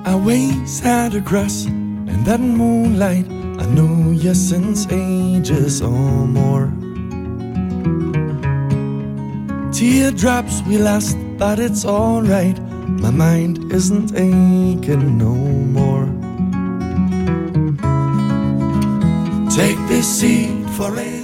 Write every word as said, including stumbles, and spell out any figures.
Our ways had a cross, and that moonlight I knew you since ages or more. Teardrops we lost, but it's alright. My mind isn't aching no more. Take this seed forever.